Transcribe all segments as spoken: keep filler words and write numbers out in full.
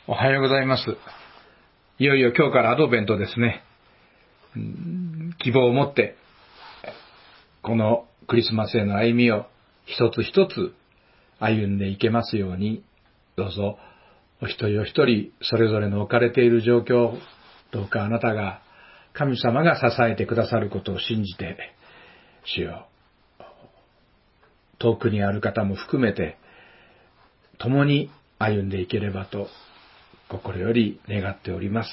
おはようございます。いよいよ今日からアドベントですね。希望を持ってこのクリスマスへの歩みを一つ一つ歩んでいけますように、どうぞお一人お一人それぞれの置かれている状況、どうかあなたが神様が支えてくださることを信じて、主よ、遠くにある方も含めて共に歩んでいければと心より願っております。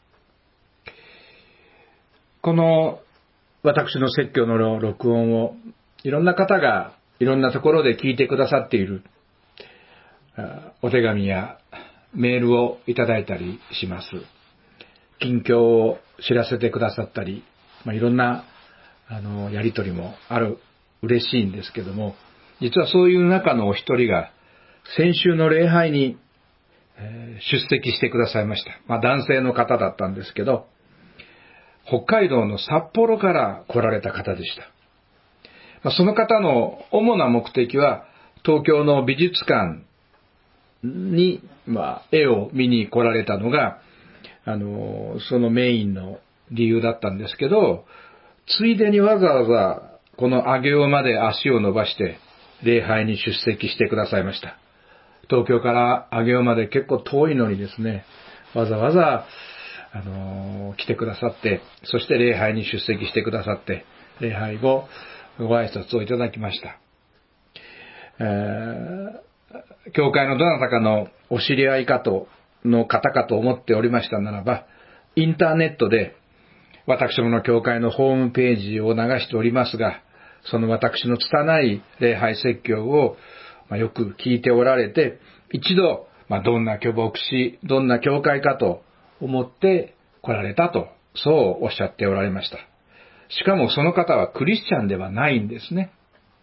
この私の説教の録音をいろんな方がいろんなところで聞いてくださっている。お手紙やメールをいただいたりします。近況を知らせてくださったり、まあ、いろんなあのやりとりもある、嬉しいんですけども、実はそういう中のお一人が先週の礼拝に出席してくださいました。まあ男性の方だったんですけど、北海道の札幌から来られた方でした。まあ、その方の主な目的は、東京の美術館に、まあ、絵を見に来られたのが、あの、そのメインの理由だったんですけど、ついでにわざわざこの上尾まで足を伸ばして礼拝に出席してくださいました。東京から上尾まで結構遠いのにですね、わざわざ、あのー、来てくださって、そして礼拝に出席してくださって、礼拝後、ご挨拶をいただきました。えー、教会のどなたかのお知り合いかと、の方かと思っておりましたならば、インターネットで、私どもの教会のホームページを流しておりますが、その私の拙い礼拝説教を、まあ、よく聞いておられて、一度、まあ、どんな教牧師、どんな教会かと思って来られたと、そうおっしゃっておられました。しかもその方はクリスチャンではないんですね。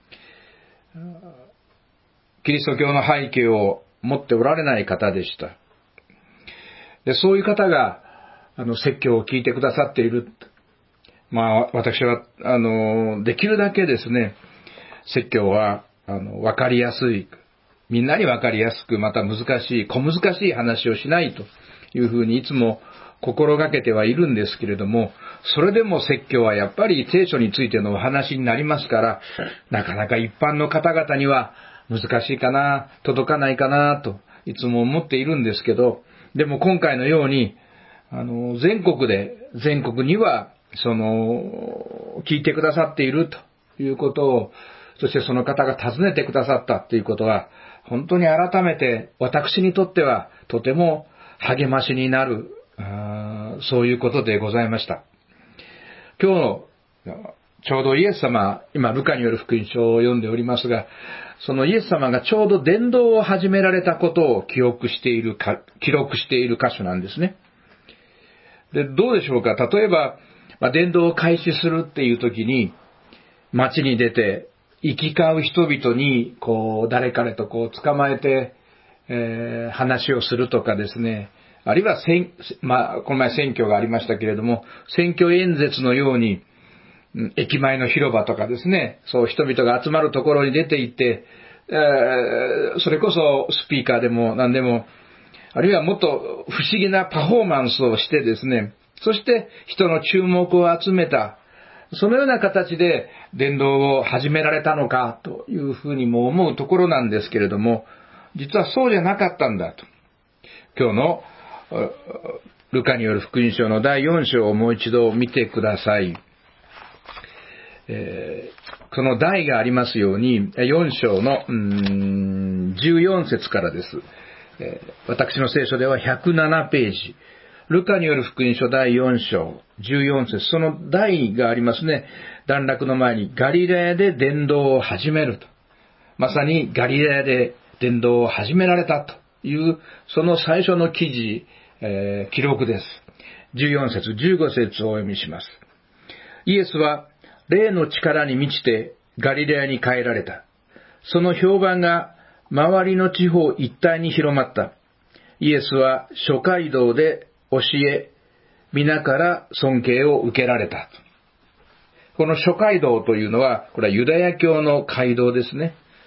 キリスト教の背景を持っておられない方でした。で、そういう方が、あの、説教を聞いてくださっている。まあ、私は、あの、できるだけですね、説教は、あの、わかりやすい、みんなにわかりやすく、また難しい、小難しい話をしないというふうにいつも心がけてはいるんですけれども、それでも説教はやっぱり聖書についてのお話になりますから、なかなか一般の方々には難しいかな、届かないかなといつも思っているんですけど、でも今回のように、あの、全国で、全国には、その、聞いてくださっているということを、そしてその方が訪ねてくださったということは、本当に改めて私にとってはとても励ましになる、そういうことでございました。今日の、ちょうどイエス様、今ルカによる福音書を読んでおりますが、そのイエス様がちょうど伝道を始められたことを記憶しているか、記録している箇所なんですね。で、どうでしょうか。例えば、まあ、伝道を開始するっていう時に、街に出て、行き交う人々に、こう、誰彼とこう、捕まえて、えー、話をするとかですね。あるいは、まあ、この前選挙がありましたけれども、選挙演説のように、駅前の広場とかですね、そう人々が集まるところに出て行って、えー、それこそスピーカーでも何でも、あるいはもっと不思議なパフォーマンスをしてですね、そして人の注目を集めた、そのような形で伝道を始められたのかというふうにも思うところなんですけれども、実はそうじゃなかったんだと。今日のルカによる福音書のだいよん章をもう一度見てください。えー、その題がありますように、よん章のうーんじゅうよん節からです。えー、私の聖書ではひゃくななページ。ルカによる福音書だいよん章じゅうよん節、その題がありますね。段落の前にガリラヤで伝道を始めると。まさにガリラヤで伝道を始められたという、その最初の記事、えー、記録です。じゅうよん節、じゅうご節をお読みします。イエスは霊の力に満ちてガリラヤに帰られた。その評判が周りの地方一帯に広まった。イエスは諸街道で教え、皆から尊敬を受けられた。この諸街道というのは、これはユダヤ教の街道ですね。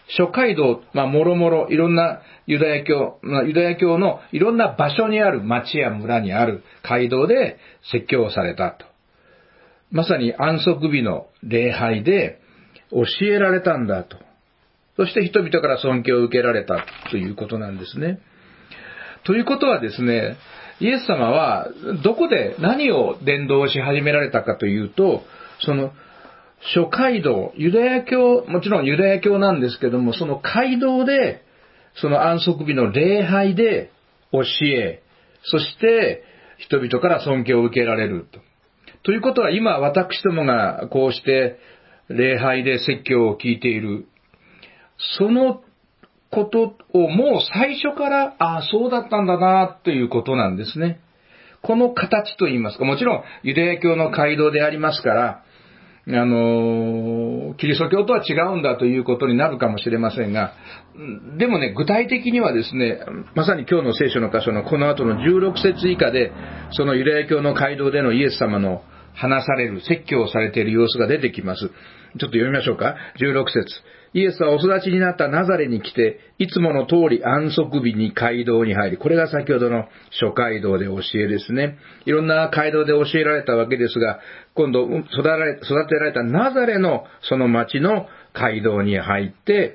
諸街道、まあ、もろもろ、いろんなユダヤ教、まあ、ユダヤ教のいろんな場所にある町や村にある街道で説教をされたと。まさに安息日の礼拝で教えられたんだと。そして人々から尊敬を受けられたということなんですね。ということはですね、イエス様はどこで何を伝道し始められたかというと、その諸街道、ユダヤ教、もちろんユダヤ教なんですけども、その街道で、その安息日の礼拝で教え、そして人々から尊敬を受けられると。ということは今私どもがこうして礼拝で説教を聞いている、そのことをもう最初から、ああ、そうだったんだな、ということなんですね。この形といいますか、もちろんユダヤ教の街道でありますから、あの、キリスト教とは違うんだということになるかもしれませんが、でもね、具体的にはですね、まさに今日の聖書の箇所のこの後のじゅうろく節以下で、そのユダヤ教の街道でのイエス様の話される、説教をされている様子が出てきます。ちょっと読みましょうか。じゅうろく節。イエスはお育ちになったナザレに来て、いつもの通り安息日に街道に入り、これが先ほどの諸街道で教えですね。いろんな街道で教えられたわけですが、今度育てられ、育てられたナザレのその町の街道に入って、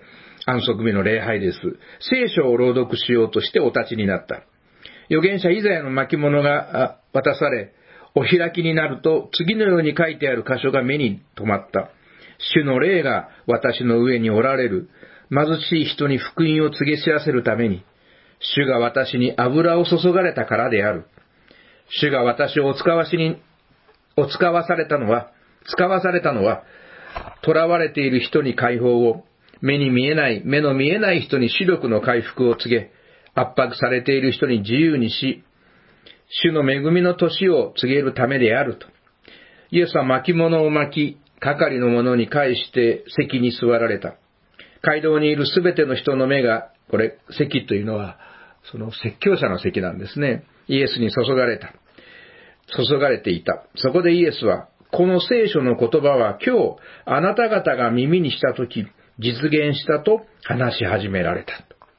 安息日の礼拝です。聖書を朗読しようとしてお立ちになった。預言者イザヤの巻物が渡され、お開きになると次のように書いてある箇所が目に留まった。主の霊が私の上におられる。貧しい人に福音を告げ知らせるために、主が私に油を注がれたからである。主が私をお使わしに、お使わされたのは、使わされたのは、囚われている人に解放を、目に見えない、目の見えない人に視力の回復を告げ、圧迫されている人に自由にし、主の恵みの年を告げるためであると。イエスは巻物を巻き、係の者に返して席に座られた。街道にいるすべての人の目が、これ、席というのは、その説教者の席なんですね。イエスに注がれた。注がれていた。そこでイエスは、この聖書の言葉は今日、あなた方が耳にしたとき、実現したと話し始められた。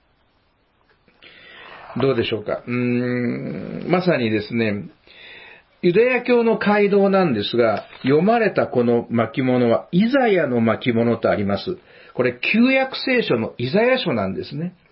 どうでしょうか。うーん、まさにですね、ユダヤ教の街道なんですが、読まれたこの巻物は、イザヤの巻物とあります。これ、旧約聖書のイザヤ書なんですね。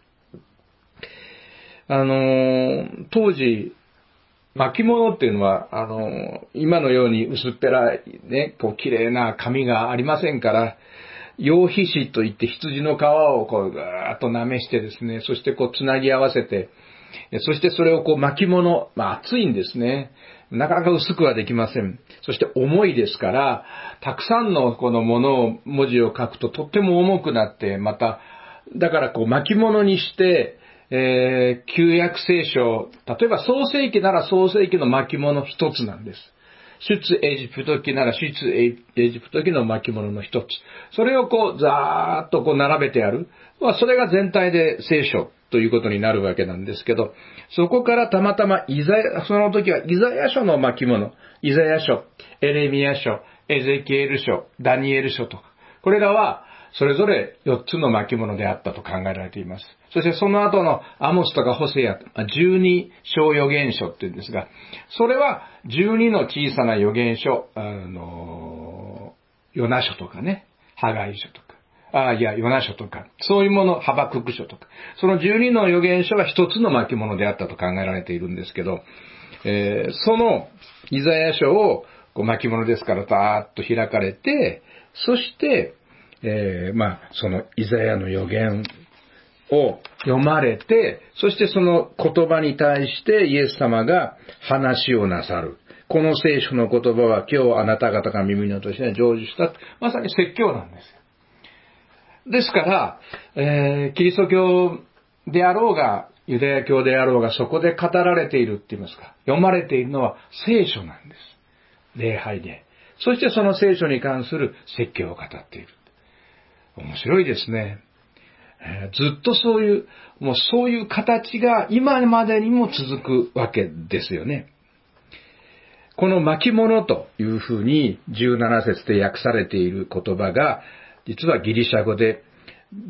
あの、当時、巻物っていうのは、あの、今のように薄っぺらいね、こう、綺麗な紙がありませんから、羊皮紙といって羊の皮をこう、ぐーっと舐めしてですね、そしてこう、つなぎ合わせて、そしてそれをこう巻物、まあ厚いんですね。なかなか薄くはできません。そして重いですから、たくさんのこのものを、文字を書くととっても重くなって、また、だからこう巻物にして、えー、旧約聖書、例えば創世記なら創世記の巻物一つなんです。出エジプト記なら出エジプト記の巻物の一つ。それをこう、ざーっとこう並べてある。まあ、それが全体で聖書ということになるわけなんですけど、そこからたまたまイザヤ、その時はイザヤ書の巻物、イザヤ書、エレミヤ書、エゼキエル書、ダニエル書とか、これらはそれぞれよっつの巻物であったと考えられています。そしてその後のアモスとかホセア、じゅうに小預言書っていうんですが、それはじゅうにの小さな預言書、あの、ヨナ書とかね、ハガイ書とか、あいや、ヨナ書とか、そういうもの、ハバクク書とか、そのじゅうにの預言書は一つの巻物であったと考えられているんですけど、えー、そのイザヤ書をこう巻物ですからバーッと開かれて、そして、えー、まあ、そのイザヤの預言を読まれて、そしてその言葉に対してイエス様が話をなさる。この聖書の言葉は今日あなた方が耳に落として成就した。まさに説教なんですよ。ですから、えー、キリスト教であろうが、ユダヤ教であろうが、そこで語られているって言いますか、読まれているのは聖書なんです。礼拝で。そしてその聖書に関する説教を語っている。面白いですね。えー、ずっとそういう、もうそういう形が今までにも続くわけですよね。この巻物というふうにじゅうなな節で訳されている言葉が、実はギリシャ語で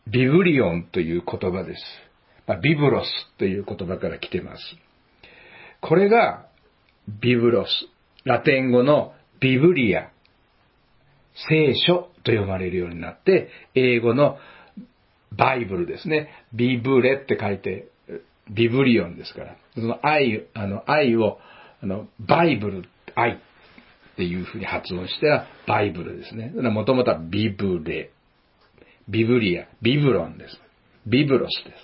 ビブリオンという言葉です。まあ、ビブロスという言葉から来ています。これがビブロス。ラテン語のビブリア。聖書と呼ばれるようになって、英語のバイブルですね。ビブレって書いて、ビブリオンですから。その愛、あの、愛を、あの、バイブル、愛っていうふうに発音したらバイブルですね。もともとはビブレ。ビブリア、ビブロンです。ビブロスです。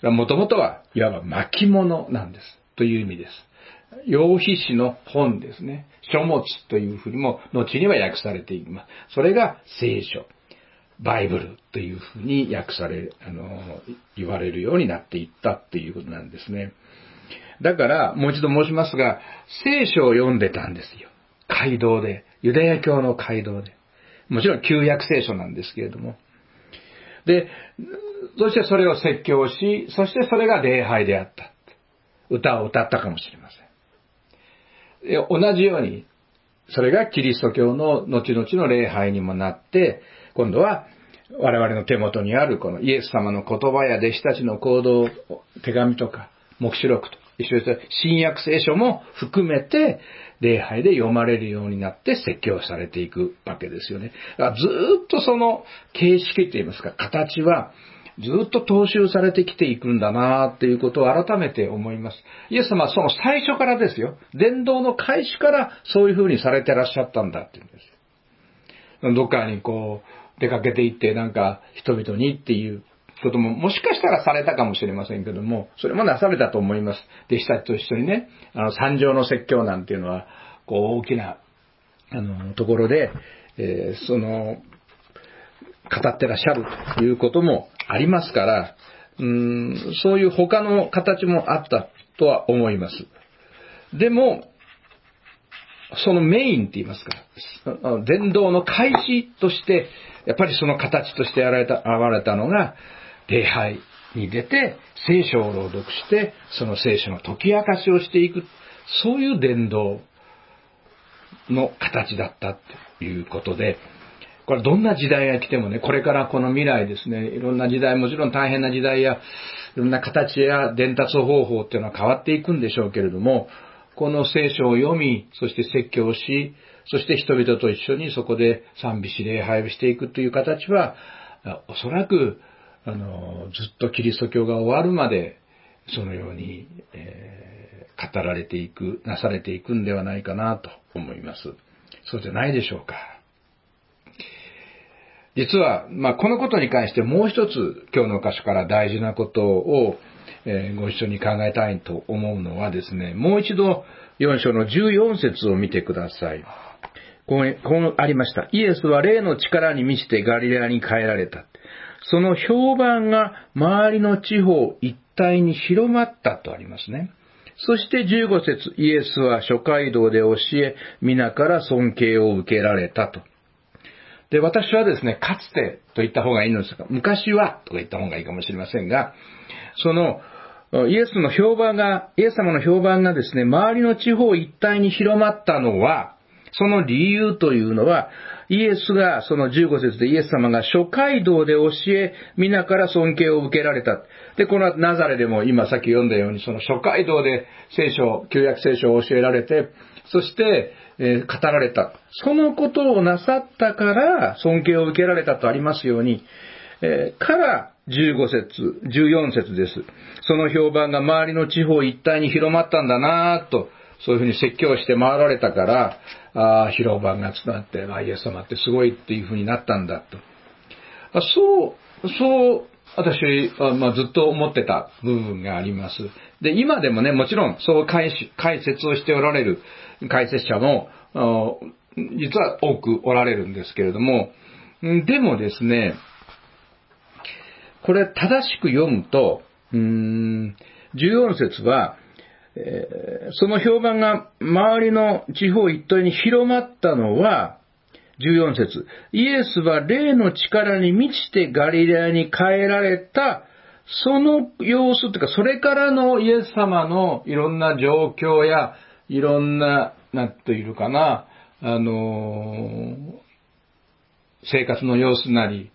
もともとはいわば巻物なんです。という意味です。羊皮紙の本ですね。書物というふうにも後には訳されています。それが聖書、バイブルというふうに訳され、あの、言われるようになっていったということなんですね。だから、もう一度申しますが、聖書を読んでたんですよ。街道で。ユダヤ教の街道で。もちろん旧約聖書なんですけれども。で、そしてそれを説教し、そしてそれが礼拝であった。歌を歌ったかもしれません。で、同じように、それがキリスト教の後々の礼拝にもなって、今度は我々の手元にあるこのイエス様の言葉や弟子たちの行動、手紙とか、黙示録と一緒に新約聖書も含めて礼拝で読まれるようになって説教されていくわけですよね。だからずっとその形式といいますか、形はずっと踏襲されてきていくんだなっていうことを改めて思います。イエス様はその最初からですよ。伝道の開始からそういうふうにされてらっしゃったんだっていうんです。どっかにこう出かけていってなんか人々にっていうことももしかしたらされたかもしれませんけども、それもなされたと思います。弟子たちと一緒にね、あの三条の説教なんていうのはこう大きなあのところで、えー、その語ってらっしゃるということもありますから、うーん、そういう他の形もあったとは思います。でも、そのメインって言いますか、伝道の開始として、やっぱりその形として現れた、現れたのが、礼拝に出て、聖書を朗読して、その聖書の解き明かしをしていく、そういう伝道の形だったということで、これどんな時代が来てもね、これからこの未来ですね、いろんな時代、もちろん大変な時代や、いろんな形や伝達方法っていうのは変わっていくんでしょうけれども、この聖書を読み、そして説教をし、そして人々と一緒にそこで賛美し礼拝をしていくという形は、おそらく、あの、ずっとキリスト教が終わるまで、そのように、えー、語られていく、なされていくんではないかなと思います。そうじゃないでしょうか。実は、まあ、このことに関してもう一つ今日の箇所から大事なことを、えー、ご一緒に考えたいと思うのはですね、もう一度よん章のじゅうよん節を見てください。こう、こうありました。イエスは霊の力に満ちてガリラヤに帰られた。その評判が周りの地方一帯に広まったとありますね。そしてじゅうご節、イエスは諸街道で教え、皆から尊敬を受けられたと。で、私はですね、かつてと言った方がいいのですが、昔はとか言った方がいいかもしれませんが、その、イエスの評判が、イエス様の評判がですね、周りの地方一帯に広まったのは、その理由というのは、イエスが、そのじゅうご節でイエス様が諸街道で教え、皆から尊敬を受けられた。で、このナザレでも今さっき読んだように、その諸街道で聖書、旧約聖書を教えられて、そして、えー、語られた。そのことをなさったから尊敬を受けられたとありますように、えー、からじゅうご節、じゅうよん節です。その評判が周りの地方一帯に広まったんだなぁと、そういうふうに説教して回られたから、あ広場が伝わって、あイエス様ってすごいっていうふうになったんだと。あそう、そう、私、あまあ、ずっと思ってた部分があります。で、今でもね、もちろん、そう解解説をしておられる解説者も、実は多くおられるんですけれども、でもですね、これ正しく読むと、うーん、じゅうよん節は、えー、その評判が周りの地方一帯に広まったのは、じゅうよん節、イエスは霊の力に満ちてガリラヤに帰られた、その様子というか、それからのイエス様のいろんな状況や、いろんな、なんていうかな、あのー、生活の様子なり、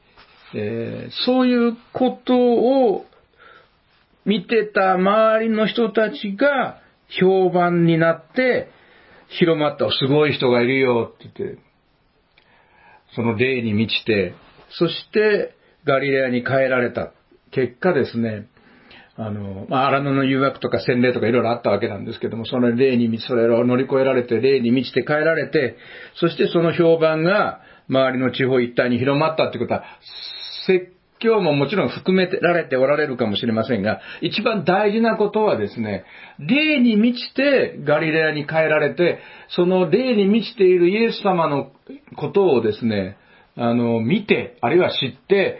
えー、そういうことを見てた周りの人たちが評判になって広まった。すごい人がいるよって言って、その霊に満ちて、そしてガリレアに帰られた結果ですね、あの、まあ、荒野の誘惑とか洗礼とかいろいろあったわけなんですけども、その霊に満ち、それを乗り越えられて、霊に満ちて帰られて、そしてその評判が周りの地方一帯に広まったってことは、説教ももちろん含められておられるかもしれませんが、一番大事なことはですね、霊に満ちてガリレアに帰られて、その霊に満ちているイエス様のことをですね、あの、見て、あるいは知って、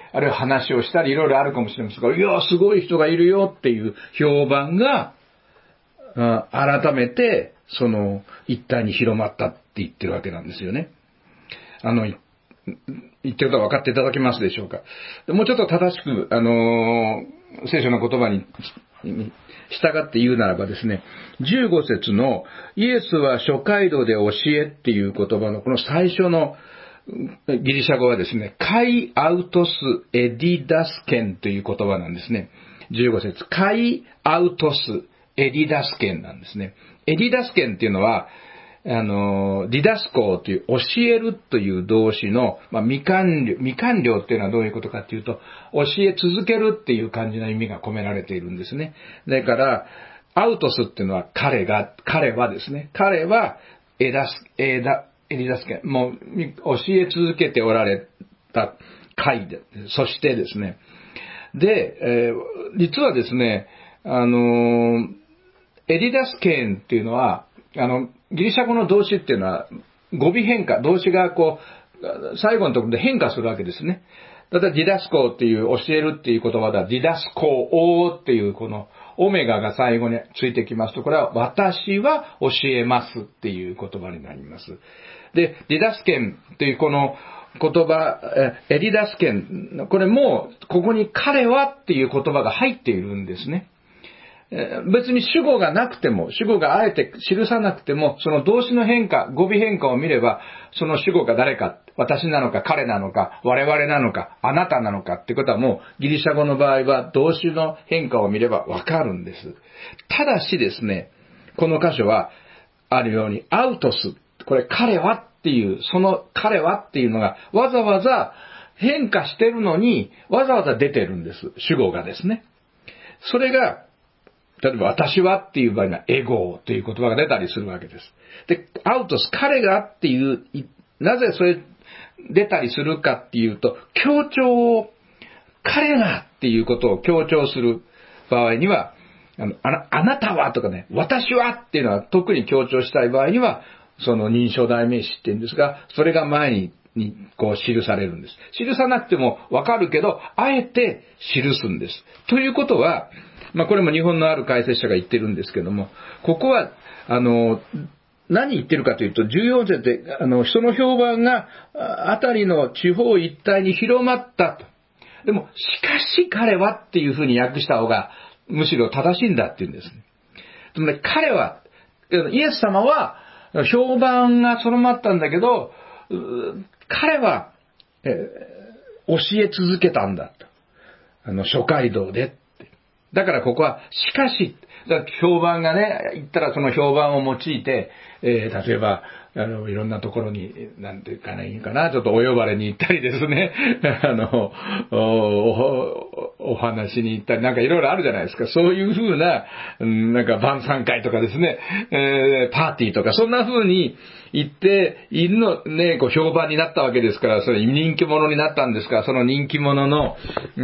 あるいは話をしたり、いろいろあるかもしれませんが、いや、すごい人がいるよっていう評判が、改めて、その、一帯に広まったって言ってるわけなんですよね。あの、言ってることは分かっていただけますでしょうか。もうちょっと正しく、あの、聖書の言葉に従って言うならばですね、じゅうご節のイエスは諸街道で教えっていう言葉のこの最初のギリシャ語はですね、カイアウトスエディダスケンという言葉なんですね。じゅうご節、カイアウトスエディダスケンなんですね。エディダスケンっていうのは、あの、ディダスコーという教えるという動詞の、まあ、未完了、未完了っていうのはどういうことかっていうと、教え続けるっていう感じの意味が込められているんですね。だから、アウトスっていうのは彼が、彼はですね、彼はエダス、エダ、エリダスケン、もう教え続けておられた回で、そしてですね、で、えー、実はですね、あの、エリダスケンっていうのは、あの、ギリシャ語の動詞っていうのは語尾変化、動詞がこう、最後のところで変化するわけですね。例えばディダスコーっていう教えるっていう言葉だ、ディダスコーっていうこのオメガが最後についてきますと、これは私は教えますっていう言葉になります。で、ディダスケンというこの言葉、エリダスケン、これもここに彼はっていう言葉が入っているんですね。別に主語がなくても、主語があえて記さなくても、その動詞の変化、語尾変化を見れば、その主語が誰か、私なのか彼なのか、我々なのか、あなたなのかってことはもうギリシャ語の場合は動詞の変化を見ればわかるんです。ただしですね、この箇所はあるように、アウトス、これ彼はっていう、その彼はっていうのがわざわざ変化してるのに、わざわざ出てるんです。主語がですね。それが、例えば私はっていう場合にはエゴという言葉が出たりするわけです。で、アウトス、彼がっていう、なぜそれ出たりするかっていうと、強調を、彼がっていうことを強調する場合には、あの、あな、あなたはとかね、私はっていうのは特に強調したい場合には、その認証代名詞っていうんですが、それが前に、にこう記されるんです。記さなくてもわかるけど、あえて記すんです。ということは、まあこれも日本のある解説者が言ってるんですけども、ここは、あの、何言ってるかというと、じゅうよん節で、あの、その評判が、あたりの地方一帯に広まったと。でも、しかし彼はっていうふうに訳した方が、むしろ正しいんだって言うんですね。つまり彼は、イエス様は、評判がそろまったんだけど、彼は、えー、教え続けたんだと。あの、諸街道で。だからここは、しかし、だから評判がね、言ったらその評判を用いて、えー、例えば、あの、いろんなところに、なんていうかな、いいかな、ちょっとお呼ばれに行ったりですね、あの、お、お、お話に行ったり、なんかいろいろあるじゃないですか。そういうふうな、なんか晩餐会とかですね、えー、パーティーとか、そんな風に行っているの、ね、こう評判になったわけですから、それ人気者になったんですから、その人気者の、うん、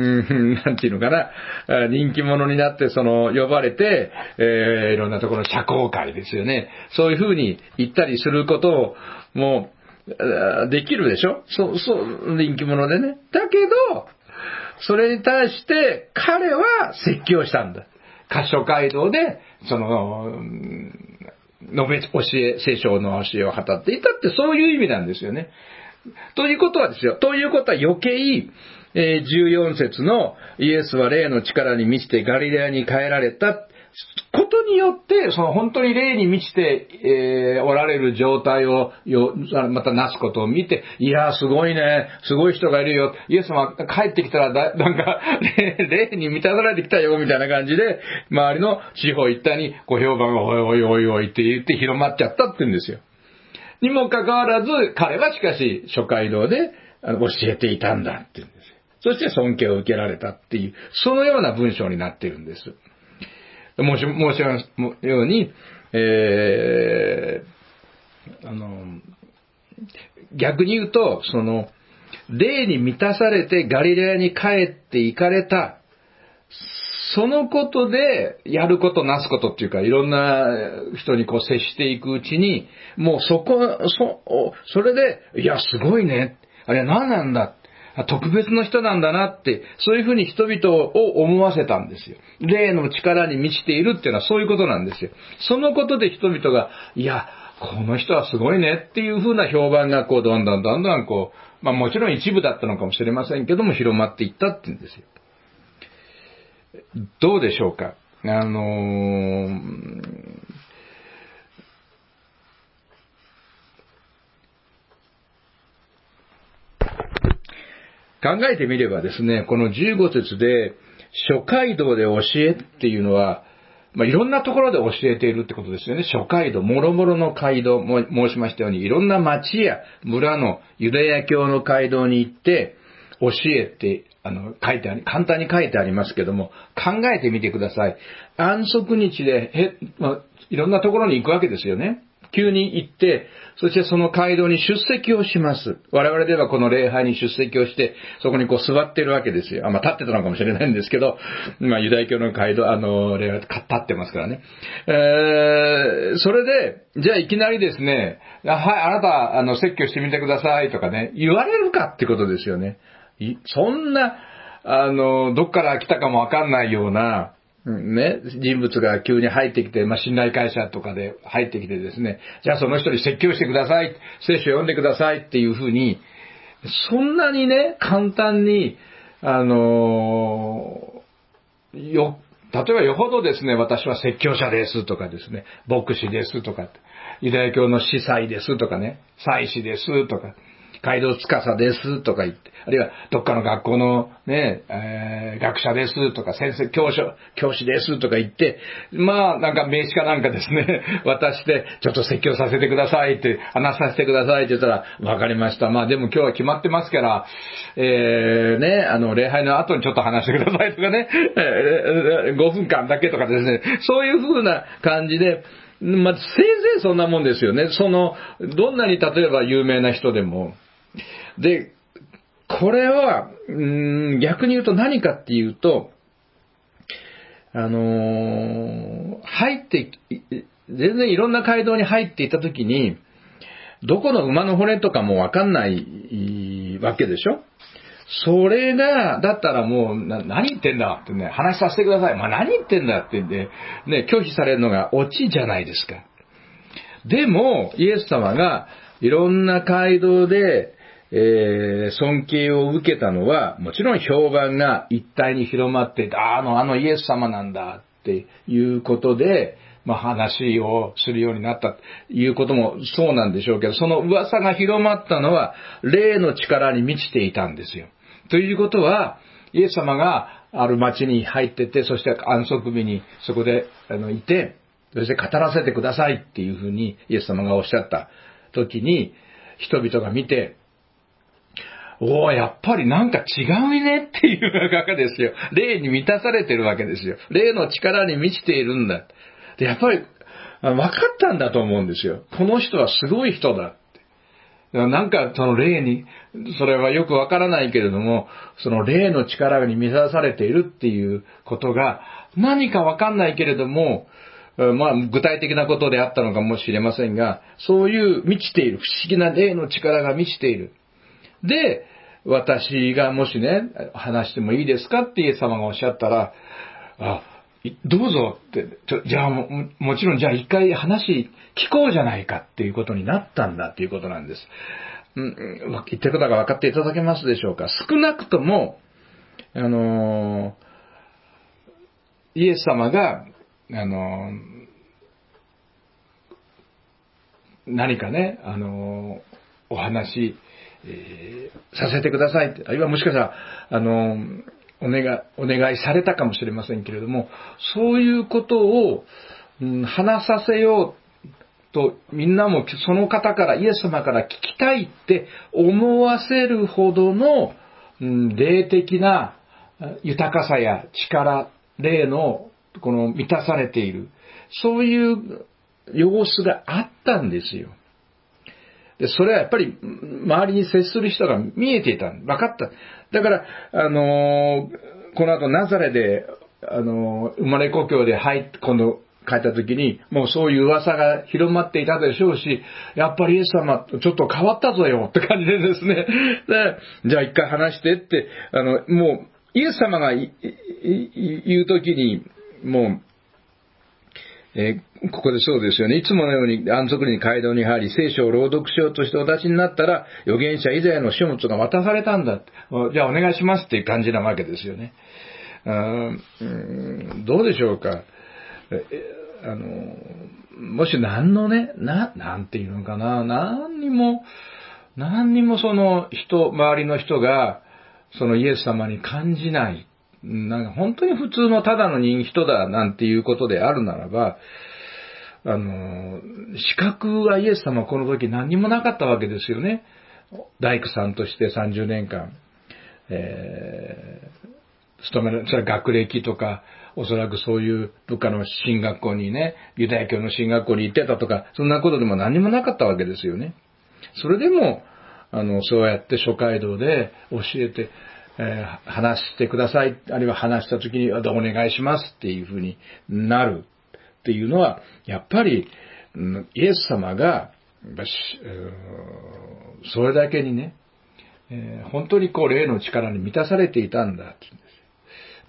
なんていうのかな、人気者になって、その、呼ばれて、えー、いろんなところの社交会ですよね。そういう風に行ったりすることを、もう、できるでしょ？そう、そう、人気者でね。だけど、それに対して彼は説教したんだ。箇所街道で、その、述べ、教え、聖書の教えを語っていたってそういう意味なんですよね。ということはですよ。ということは余計、えー、じゅうよん節のイエスは霊の力に満ちてガリレアに帰られた。 ことによって、その本当に霊に満ちて、えー、おられる状態をよ、またなすことを見て、いやーすごいね、すごい人がいるよ、イエス様帰ってきたらだ、なんか霊、霊に満たされてきたよみたいな感じで、周りの地方一帯にご評判がおいおいおいおいって言って広まっちゃったって言うんですよ。にもかかわらず、彼はしかし諸街道で教えていたんだって言うんですよ。そして尊敬を受けられたっていう、そのような文章になっているんです。申し、申し上げたように、えー、あの、逆に言うと、その、霊に満たされてガリレアに帰って行かれた、そのことで、やること、なすことっていうか、いろんな人にこう接していくうちに、もうそこ、そ、それで、いや、すごいね。あれは何なんだ。特別な人なんだなって、そういうふうに人々を思わせたんですよ。霊の力に満ちているっていうのはそういうことなんですよ。そのことで人々が、いや、この人はすごいねっていうふうな評判が、こう、どんどんどんどんこう、まあもちろん一部だったのかもしれませんけども、広まっていったっていうんですよ。どうでしょうか。あのー、考えてみればですね、このじゅうご節で、諸街道で教えっていうのは、まあ、いろんなところで教えているってことですよね。諸街道、もろもろの街道、も申しましたように、いろんな町や村のユダヤ教の街道に行って、教えって、あの、書いてあり、簡単に書いてありますけども、考えてみてください。安息日で、へ、まあ、いろんなところに行くわけですよね。急に行って、そしてその街道に出席をします。我々ではこの礼拝に出席をして、そこにこう座ってるわけですよ。あ、まあ立ってたのかもしれないんですけど、まあユダヤ教の街道、あの、礼拝、立ってますからね。えー、それで、じゃあいきなりですね、はい、あなた、あの、説教してみてくださいとかね、言われるかってことですよね。そんな、あの、どっから来たかもわかんないような、ね、人物が急に入ってきて、まあ、信頼会社とかで入ってきてですね、じゃあその人に説教してください、聖書を読んでくださいっていうふうに、そんなにね、簡単に、あのー、よ、例えばよほどですね、私は説教者ですとかですね、牧師ですとか、ユダヤ教の司祭ですとかね、祭司ですとか、街道司ですとか言って、あるいはどっかの学校のね、えー、学者ですとか、先生、教師、教師ですとか言って、まあなんか名刺かなんかですね、渡して、ちょっと説教させてくださいって、話させてくださいって言ったら、わかりました。まあでも今日は決まってますから、えー、ね、あの、礼拝の後にちょっと話してくださいとかね、えー、ごふんかんだけとかですね、そういう風な感じで、まあ、せいぜいそんなもんですよね。その、どんなに例えば有名な人でも。で、これは、うーん、逆に言うと何かっていうと、あのー、入って、全然いろんな街道に入っていったときに、どこの馬の骨とかもわかんないわけでしょ？それが、だったらもう、な、何言ってんだってね、話させてください。まあ何言ってんだって言って、ね、拒否されるのがオチじゃないですか。でも、イエス様がいろんな街道で、えー、尊敬を受けたのは、もちろん評判が一体に広まっていて、あの、あのイエス様なんだっていうことで、まあ話をするようになったということもそうなんでしょうけど、その噂が広まったのは、霊の力に満ちていたんですよ。ということは、イエス様がある町に入ってて、そして安息日にそこであのいて、そして語らせてくださいっていうふうにイエス様がおっしゃった時に、人々が見て、おー、やっぱりなんか違うねっていうわけですよ。霊に満たされてるわけですよ。霊の力に満ちているんだ。で、やっぱり分かったんだと思うんですよ。この人はすごい人だ。なんかその霊に、それはよくわからないけれども、その霊の力に満たされているっていうことが何かわかんないけれども、まあ具体的なことであったのかもしれませんが、そういう満ちている、不思議な霊の力が満ちている。で、私がもしね、話してもいいですかってイエス様がおっしゃったら、あ、どうぞって、ちょじゃあ も, もちろんじゃあ一回話聞こうじゃないかっていうことになったんだっていうことなんです。うん、言ってることが分かっていただけますでしょうか。少なくとも、あのー、イエス様があの、何かね、あの、お話、えー、させてくださいって、あるいはもしかしたら、あの、お願い、お願いされたかもしれませんけれども、そういうことを、うん、話させようと、みんなもその方から、イエス様から聞きたいって思わせるほどの、うん、霊的な豊かさや力、霊のこの満たされている、そういう様子があったんですよ。で、それはやっぱり周りに接する人が見えていた。分かった。だから、あのー、この後ナザレで、あのー、生まれ故郷で入って、今度帰った時に、もうそういう噂が広まっていたでしょうし、やっぱりイエス様ちょっと変わったぞよって感じでですね。で、じゃあ一回話してって、あの、もう、イエス様が言う時に、もう、えー、ここでそうですよね。いつものように安息日に街道に入り、聖書を朗読しようとしてお立ちになったら、預言者イザヤの書物が渡されたんだ。じゃあお願いしますっていう感じなわけですよね。あー、うん、どうでしょうか。あの、もし何のね、な、なんていうのかな、何にも、何にもその人、周りの人が、そのイエス様に感じない。なんか本当に普通のただの人だなんていうことであるならば、あの、資格はイエス様この時何にもなかったわけですよね。大工さんとしてさんじゅうねんかん、えー、勤める、それは学歴とか、おそらくそういうどっかの進学校にね、ユダヤ教の進学校に行ってたとか、そんなことでも何にもなかったわけですよね。それでも、あの、そうやって諸街道で教えて、えー、話してください、あるいは話したときに、お願いしますっていうふうになるっていうのは、やっぱり、イエス様が、それだけにね、えー、本当にこう、霊の力に満たされていたんだって言うんです。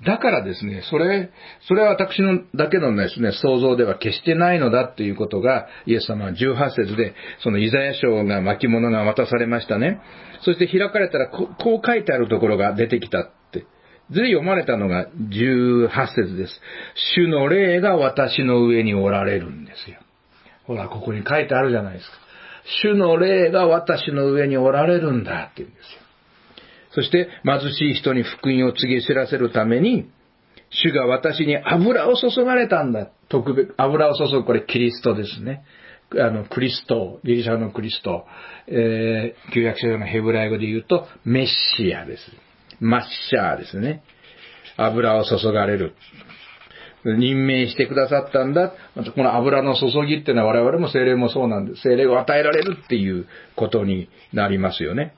だからですね、それ、それは私のだけのですね、想像では決してないのだということが、イエス様はじゅうはち節で、そのイザヤ書が巻物が渡されましたね。そして開かれたらこ、こう書いてあるところが出てきたって。で、読まれたのがじゅうはち節です。主の霊が私の上におられるんですよ。ほら、ここに書いてあるじゃないですか。主の霊が私の上におられるんだって言うんですよ。そして貧しい人に福音を告げ知らせるために、主が私に油を注がれたんだ。特別、油を注ぐ、これキリストですね。あの、クリスト、ギリシャのクリスト、えー、旧約聖書のヘブライ語で言うと、メッシアです。マッシャーですね。油を注がれる。任命してくださったんだ。またこの油の注ぎっていうのは我々も聖霊もそうなんです。聖霊を与えられるっていうことになりますよね。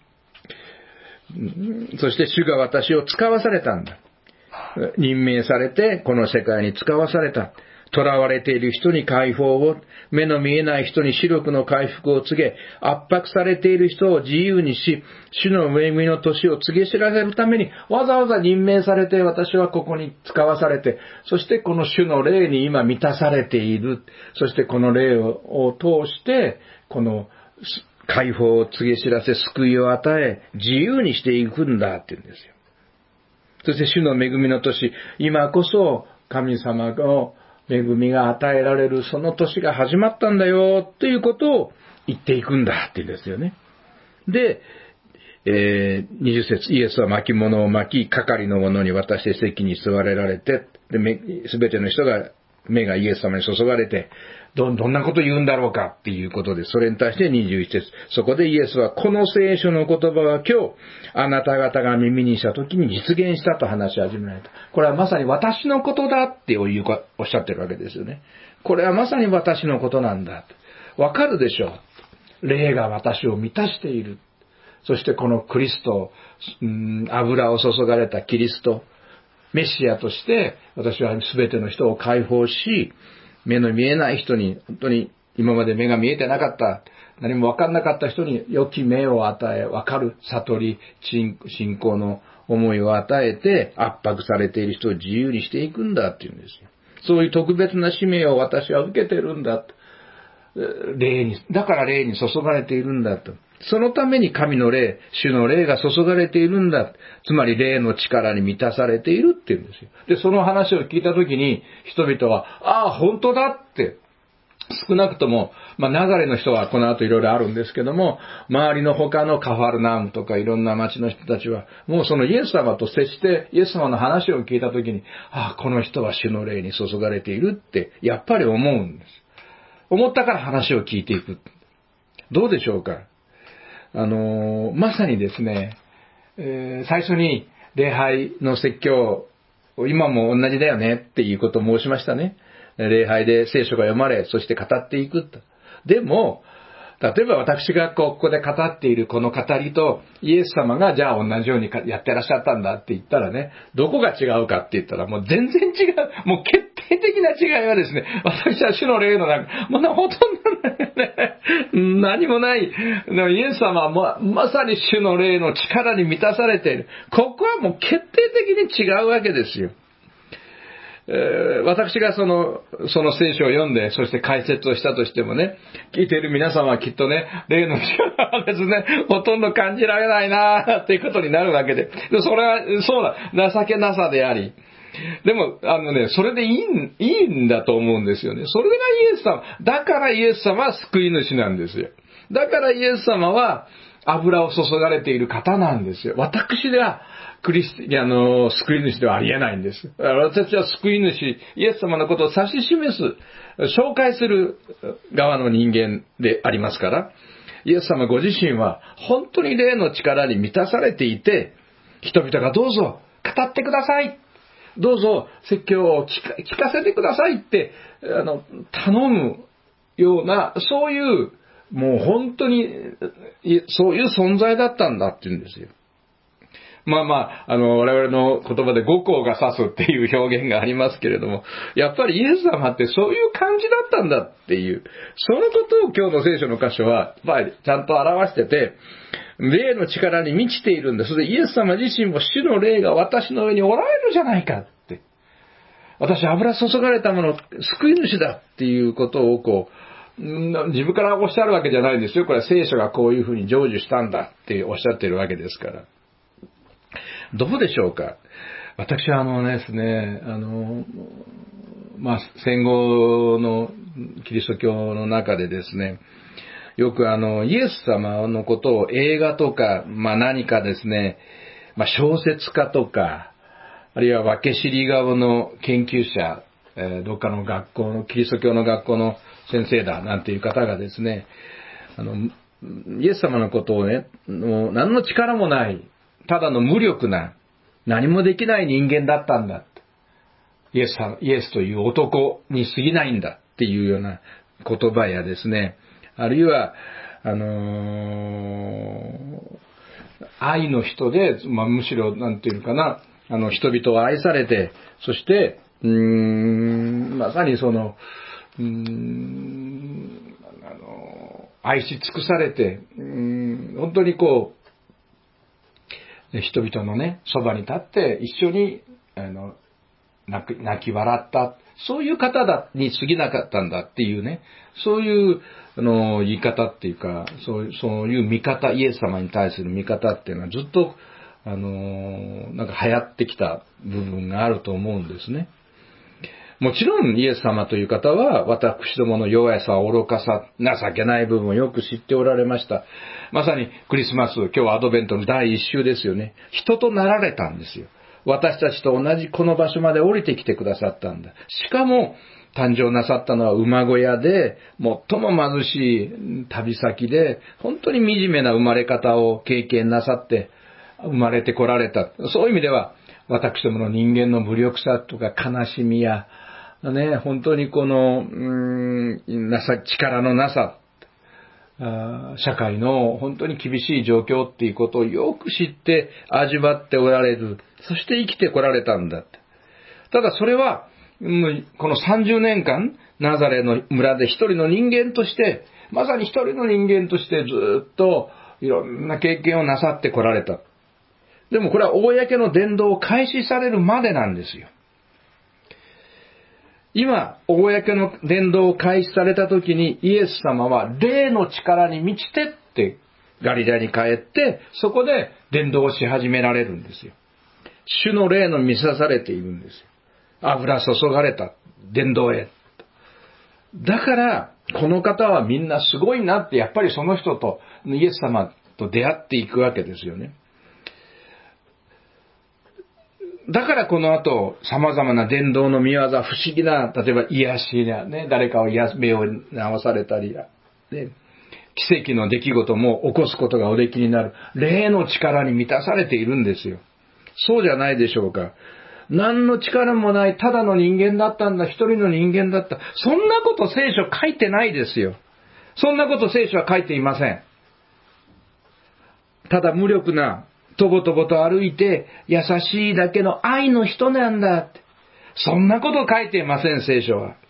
そして主が私を使わされたんだ。任命されてこの世界に使わされた。囚われている人に解放を、目の見えない人に視力の回復を告げ、圧迫されている人を自由にし、主の恵みの年を告げ知らせるために、わざわざ任命されて私はここに使わされて、そしてこの主の霊に今満たされている。そしてこの霊を通して、この解放を告げ知らせ、救いを与え、自由にしていくんだって言うんですよ。そして主の恵みの年、今こそ神様の恵みが与えられるその年が始まったんだよということを言っていくんだって言うんですよね。で、えー、にじゅう節、イエスは巻物を巻き、係の者に渡して席に座れられて、すべての人が目がイエス様に注がれて、ど、どんなこと言うんだろうかっていうことで、それに対してにじゅういち節、そこでイエスはこの聖書の言葉は今日、あなた方が耳にした時に実現したと話し始められた。これはまさに私のことだっておっしゃってるわけですよね。これはまさに私のことなんだ。わかるでしょう。霊が私を満たしている。そしてこのクリスト、うん、油を注がれたキリスト、メシアとして私は全ての人を解放し、目の見えない人に、本当に今まで目が見えてなかった、何も分かんなかった人に良き目を与え、分かる悟り、信仰の思いを与えて、圧迫されている人を自由にしていくんだっていうんですよ。そういう特別な使命を私は受けてるんだと。霊に、だから霊に注がれているんだと。 そのために神の霊、主の霊が注がれているんだ。つまり霊の力に満たされているって言うんですよ。で、その話を聞いたときに、人々は、ああ、本当だって、少なくとも、まあ、ナザレの人はこの後いろいろあるんですけども、周りの他のカファルナームとかいろんな町の人たちは、もうそのイエス様と接して、イエス様の話を聞いたときに、ああ、この人は主の霊に注がれているって、やっぱり思うんです。思ったから話を聞いていく。どうでしょうか。あのー、まさにですね、えー、最初に礼拝の説教、今も同じだよねっていうことを申しましたね。礼拝で聖書が読まれ、そして語っていくと。でも、例えば私がここで語っているこの語りと、イエス様がじゃあ同じようにやってらっしゃったんだって言ったらね、どこが違うかって言ったらもう全然違う。もう決定的な違いはですね、私は主の霊の中、もうほとんどね、何もない。イエス様はま、まさに主の霊の力に満たされている。ここはもう決定的に違うわけですよ。えー、私がその、その聖書を読んで、そして解説をしたとしてもね、聞いている皆様はきっとね、霊の力はですね、ほとんど感じられないなっていうことになるわけで。で、それは、そうだ、情けなさであり。でも、あのね、それでいい、いいんだと思うんですよね。それがイエス様。だからイエス様は救い主なんですよ。だからイエス様は油を注がれている方なんですよ。私では、クリスティ、あの、救い主ではありえないんです。私は救い主、イエス様のことを指し示す、紹介する側の人間でありますから、イエス様ご自身は本当に霊の力に満たされていて、人々がどうぞ語ってください。どうぞ説教を聞かせてくださいって、あの、頼むような、そういう、もう本当に、そういう存在だったんだって言うんですよ。まあまあ、あの、我々の言葉で五行が指すっていう表現がありますけれども、やっぱりイエス様ってそういう感じだったんだっていう、そのことを今日の聖書の箇所は、まあ、ちゃんと表してて、霊の力に満ちているんだ。それでイエス様自身も主の霊が私の上におられるじゃないかって。私油注がれたもの、救い主だっていうことをこう、自分からおっしゃるわけじゃないんですよ。これは聖書がこういうふうに成就したんだっておっしゃっているわけですから。どうでしょうか。私はあのですね、あの、まあ、戦後のキリスト教の中でですね、よくあの、イエス様のことを映画とか、まあ何かですね、まあ小説家とか、あるいは分け知り顔の研究者、えー、どっかの学校の、キリスト教の学校の先生だなんていう方がですね、あの、イエス様のことをね、もう何の力もない、ただの無力な、何もできない人間だったんだ。イエスさん、イエスという男に過ぎないんだっていうような言葉やですね、あるいは、あのー、愛の人で、まあ、むしろ、なんていうかな、あの、人々を愛されて、そして、うーん、まさにその、うーん、あの、愛し尽くされて、うーん、本当にこう、人々のね、そばに立って一緒に、あの、泣き、泣き笑った。そういう方だ、に過ぎなかったんだっていうね、そういう、あの、言い方っていうか、そういう、そういう見方、イエス様に対する見方っていうのはずっと、あの、なんか流行ってきた部分があると思うんですね。もちろんイエス様という方は私どもの弱さ、愚かさ、情けない部分をよく知っておられました。まさにクリスマス、今日はアドベントの第一週ですよね。人となられたんですよ。私たちと同じこの場所まで降りてきてくださったんだ。しかも誕生なさったのは馬小屋で、最も貧しい旅先で、本当に惨めな生まれ方を経験なさって生まれてこられた。そういう意味では私どもの人間の無力さとか悲しみやね、本当にこの、うーん、なさ、力のなさ、社会の本当に厳しい状況っていうことをよく知って味わっておられる。そして生きてこられたんだって。ただそれは、このさんじゅうねんかん、ナザレの村で一人の人間として、まさに一人の人間としてずっといろんな経験をなさってこられた。でもこれは公の伝道を開始されるまでなんですよ。今、公の伝道を開始された時にイエス様は霊の力に満ちてってガリラヤに帰って、そこで伝道をし始められるんですよ。主の霊の満たされているんですよ。油注がれた伝道へ。だから、この方はみんなすごいなって、やっぱりその人と、イエス様と出会っていくわけですよね。だからこの後、様々な伝道の見業、不思議な、例えば癒しやね、誰かを癒目を治されたり、ね、奇跡の出来事も起こすことがおできになる。霊の力に満たされているんですよ。そうじゃないでしょうか。何の力もない、ただの人間だったんだ、一人の人間だった。そんなこと聖書書いてないですよ。そんなこと聖書は書いていません。ただ無力な、とぼとぼと歩いて、優しいだけの愛の人なんだって。そんなこと書いていません、聖書は。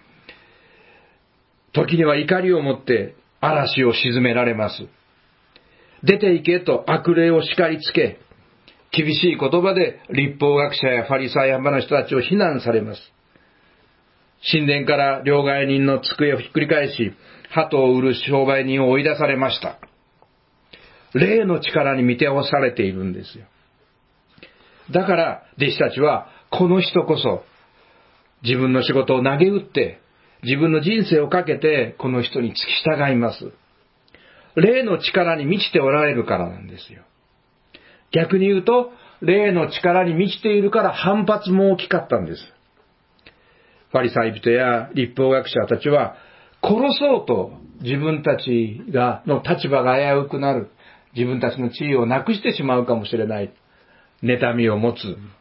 時には怒りを持って嵐を鎮められます。出て行けと悪霊を叱りつけ、厳しい言葉で律法学者やファリサイ派の人たちを非難されます。神殿から両替人の机をひっくり返し、鳩を売る商売人を追い出されました。霊の力に満てされているんですよ。だから弟子たちはこの人こそ自分の仕事を投げ打って自分の人生をかけてこの人に付き従います。霊の力に満ちておられるからなんですよ。逆に言うと霊の力に満ちているから反発も大きかったんです。ファリサイ人や律法学者たちは殺そうと自分たちがの立場が危うくなる。自分たちの地位をなくしてしまうかもしれない。妬みを持つ。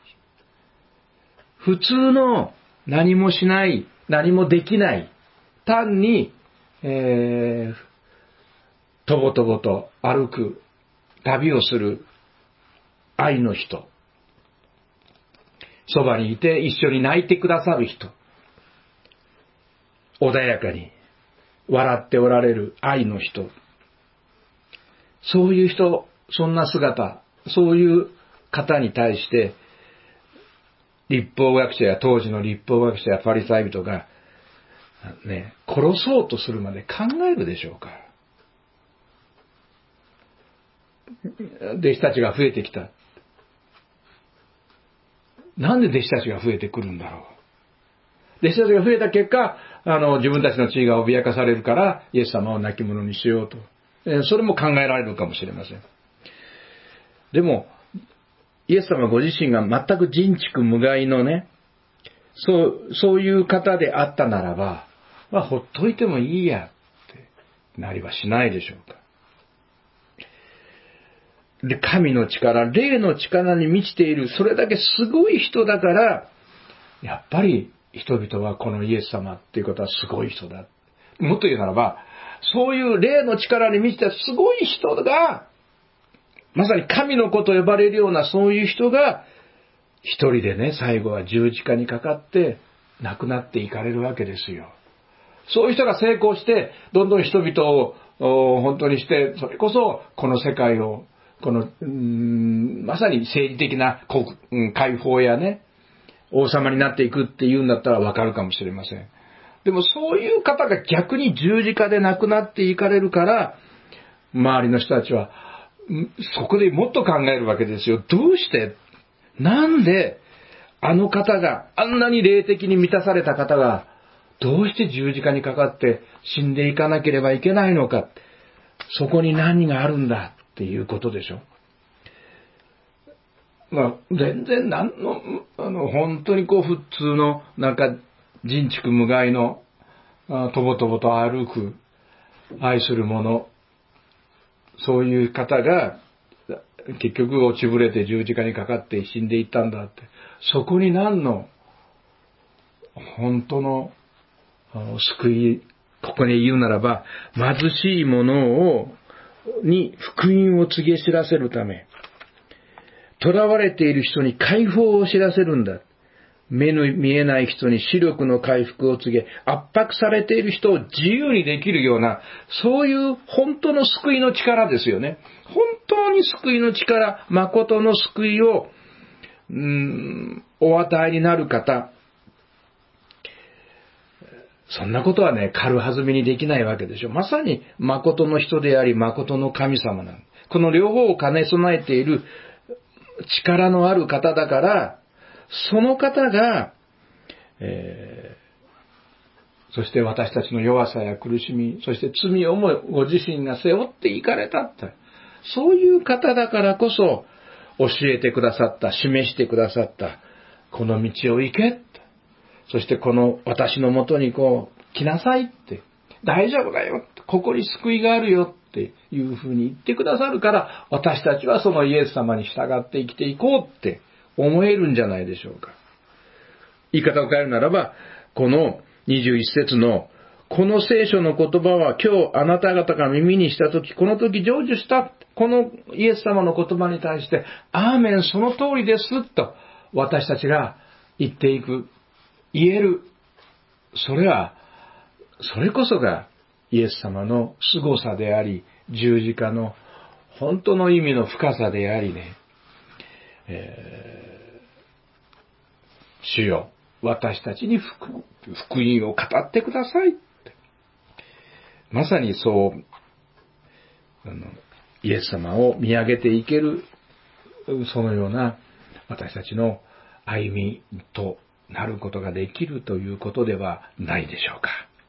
普通の何もしない、何もできない、単に、えー、とぼとぼと歩く、旅をする愛の人。そばにいて一緒に泣いてくださる人。穏やかに笑っておられる愛の人。そういう人、そんな姿、そういう方に対して、律法学者や当時の律法学者やファリサイ人が、ね、殺そうとするまで考えるでしょうか。弟子たちが増えてきた。なんで弟子たちが増えてくるんだろう。弟子たちが増えた結果、あの、自分たちの地位が脅かされるから、イエス様を亡き者にしようと。それも考えられるかもしれません。でも、イエス様ご自身が全く人畜無害のね、そう、そういう方であったならば、まあ、ほっといてもいいやってなりはしないでしょうか。で、神の力、霊の力に満ちている、それだけすごい人だから、やっぱり人々はこのイエス様っていうことはすごい人だ。もっと言うならば、そういう霊の力に満ちたすごい人が、まさに神の子と呼ばれるようなそういう人が、一人でね、最後は十字架にかかって亡くなっていかれるわけですよ。そういう人が成功して、どんどん人々を本当にして、それこそこの世界を、この、うーん、まさに政治的な解放やね、王様になっていくっていうんだったらわかるかもしれません。でもそういう方が逆に十字架で亡くなっていかれるから、周りの人たちは、そこでもっと考えるわけですよ。どうして、なんで、あの方が、あんなに霊的に満たされた方が、どうして十字架にかかって死んでいかなければいけないのか。そこに何があるんだっていうことでしょ。まあ、全然何の、あの、本当にこう普通の、なんか、人畜無害の、とぼとぼと歩く、愛する者、そういう方が、結局落ちぶれて十字架にかかって死んでいったんだって。そこに何の、本当の救い、ここに言うならば、貧しい者を、に福音を告げ知らせるため、囚われている人に解放を知らせるんだ。目の見えない人に視力の回復を告げ、圧迫されている人を自由にできるような、そういう本当の救いの力ですよね。本当に救いの力、誠の救いを、うーん、お与えになる方、 そんなことはね、軽はずみにできないわけでしょ。まさに誠の人であり、誠の神様なんだ。この両方を兼ね備えている力のある方だから、その方が、えー、そして私たちの弱さや苦しみ、そして罪をもご自身が背負っていかれたって。そういう方だからこそ、教えてくださった、示してくださった、この道を行け。そしてこの私のもとにこう、来なさいって、大丈夫だよ、ここに救いがあるよっていうふうに言ってくださるから、私たちはそのイエス様に従って生きていこうって思えるんじゃないでしょうか。言い方を変えるならば、このにじゅういち節の、この聖書の言葉は今日あなた方が耳にしたとき、この時成就した、このイエス様の言葉に対して、アーメンその通りですと私たちが言っていく。言える。それは、それこそがイエス様の凄さであり、十字架の本当の意味の深さでありね、えー、主よ、私たちに 福, 福音を語ってくださいって。まさにそう、あのイエス様を見上げていける、そのような私たちの歩みとなることができるということではないでしょうか。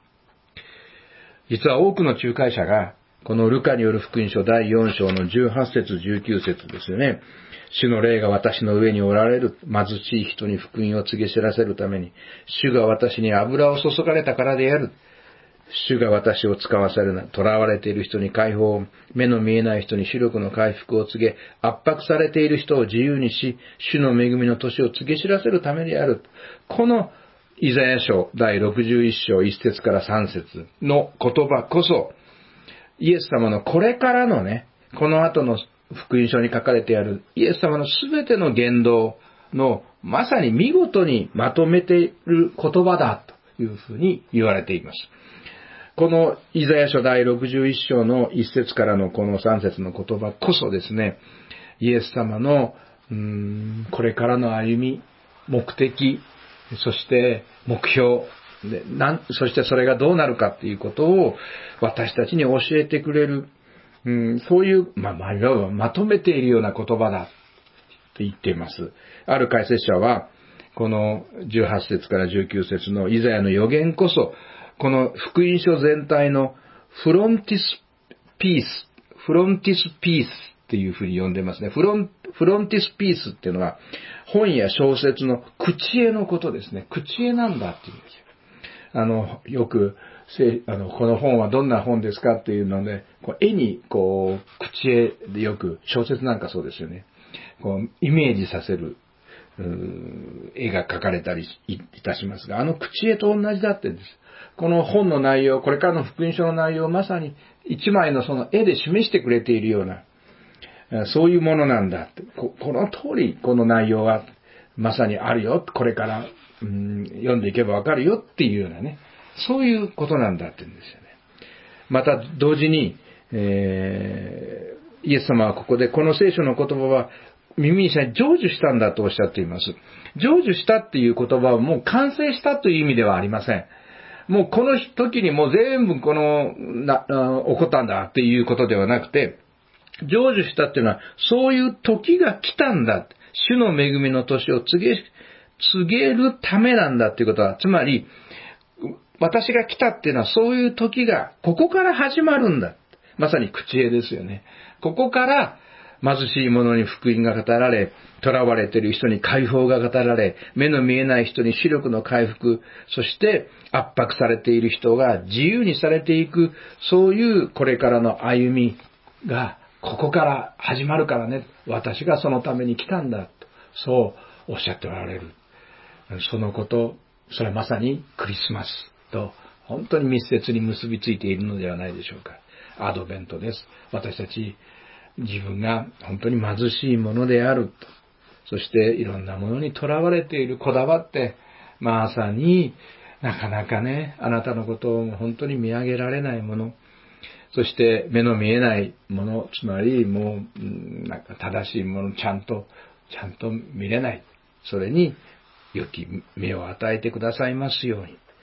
実は多くの仲介者が、このルカによる福音書だいよん章のじゅうはち節じゅうきゅう節ですよね。主の霊が私の上におられる貧しい人に福音を告げ知らせるために、主が私に油を注がれたからである。主が私を使わせるな。囚われている人に解放を、目の見えない人に視力の回復を告げ、圧迫されている人を自由にし、主の恵みの年を告げ知らせるためである。このイザヤ書だいろくじゅういち章いち節からさん節の言葉こそ、イエス様のこれからのね、この後の福音書に書かれてあるイエス様のすべての言動のまさに見事にまとめている言葉だというふうに言われています。このイザヤ書だいろくじゅういち章のいち節からのこのさん節の言葉こそですね、イエス様のうーんこれからの歩み、目的、そして目標でなん、そしてそれがどうなるかっていうことを私たちに教えてくれる、うん、そういう、まあ、まあ、いわばまとめているような言葉だと言っています。ある解説者は、このじゅうはち節からじゅうきゅう節のイザヤの予言こそ、この福音書全体のフロンティスピース、フロンティスピースっていうふうに呼んでますね。フロン、フロンティスピースっていうのは、本や小説の口絵のことですね。口絵なんだっていうんですよ。あの、よく、あの、この本はどんな本ですかっていうので、こう絵に、こう、口絵でよく、小説なんかそうですよね。こう、イメージさせる、絵が描かれたりいたしますが、あの口絵と同じだってんです。この本の内容、これからの福音書の内容をまさに一枚のその絵で示してくれているような、そういうものなんだって。こ, この通り、この内容はまさにあるよ。これから、うん、読んでいけばわかるよっていうようなね。そういうことなんだって言うんですよね。また同時に、えー、イエス様はここでこの聖書の言葉は耳にしたに成就したんだとおっしゃっています。成就したっていう言葉はもう完成したという意味ではありません。もうこの時にもう全部このな起こったんだっていうことではなくて、成就したっていうのはそういう時が来たんだ。主の恵みの年を告げ、告げるためなんだっていうことは、つまり私が来たっていうのはそういう時がここから始まるんだ。まさに口絵ですよね。ここから貧しい者に福音が語られ、囚われている人に解放が語られ、目の見えない人に視力の回復、そして圧迫されている人が自由にされていく、そういうこれからの歩みがここから始まるからね。私がそのために来たんだと、そうおっしゃっておられる。そのこと、それはまさにクリスマスと本当に密接に結びついているのではないでしょうか。アドベントです。私たち自分が本当に貧しいものであると。そしていろんなものにとらわれている、こだわって、まさになかなかね、あなたのことを本当に見上げられないもの。そして目の見えないもの、つまりもうなんか正しいものちゃんと、ちゃんと見れない。それに良き目を与えてくださいますように。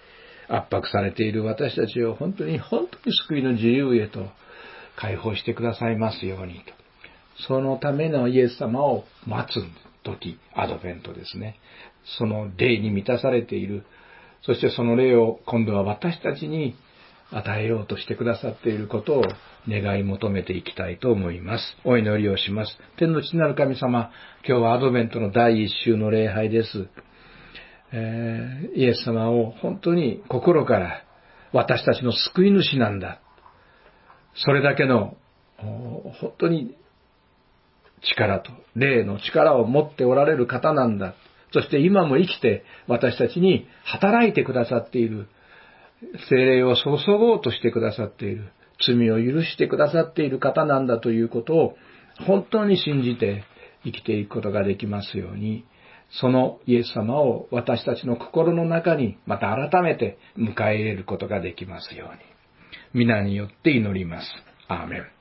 圧迫されている私たちを本当に本当に救いの自由へと解放してくださいますようにと。そのためのイエス様を待つ時、アドベントですね。その霊に満たされている。そしてその霊を今度は私たちに与えようとしてくださっていることを願い求めていきたいと思います。お祈りをします。天の父なる神様、今日はアドベントの第一週の礼拝です。えー、イエス様を本当に心から私たちの救い主なんだ。それだけの本当に力と霊の力を持っておられる方なんだ。そして今も生きて私たちに働いてくださっている。聖霊を注ごうとしてくださっている。罪を許してくださっている方なんだということを本当に信じて生きていくことができますように、そのイエス様を私たちの心の中にまた改めて迎え入れることができますように。皆によって祈ります。アーメン。